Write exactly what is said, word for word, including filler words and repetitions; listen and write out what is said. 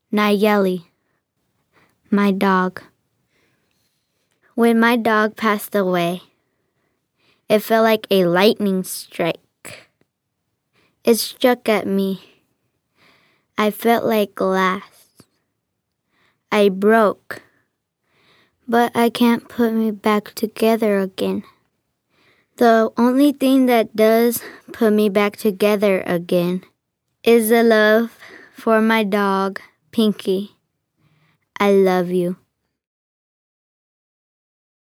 Nayeli, my dog. When my dog passed away, it felt like a lightning strike. It struck at me. I felt like glass. I broke, but I can't put me back together again. The only thing that does put me back together again is the love for my dog, Pinky. I love you.